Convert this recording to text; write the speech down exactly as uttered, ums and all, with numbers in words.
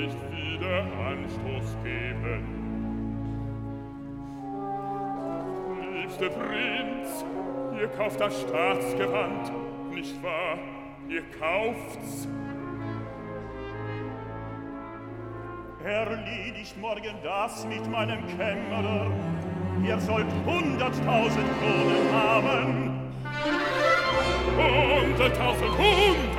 nicht wieder Anstoß geben. Liebster Prinz, ihr kauft das Staatsgewand, nicht wahr? Ihr kauft's. Erledigt morgen das mit meinem Kämmerer. Ihr sollt hunderttausend Kronen haben. Hunderttausend, hunderttausend!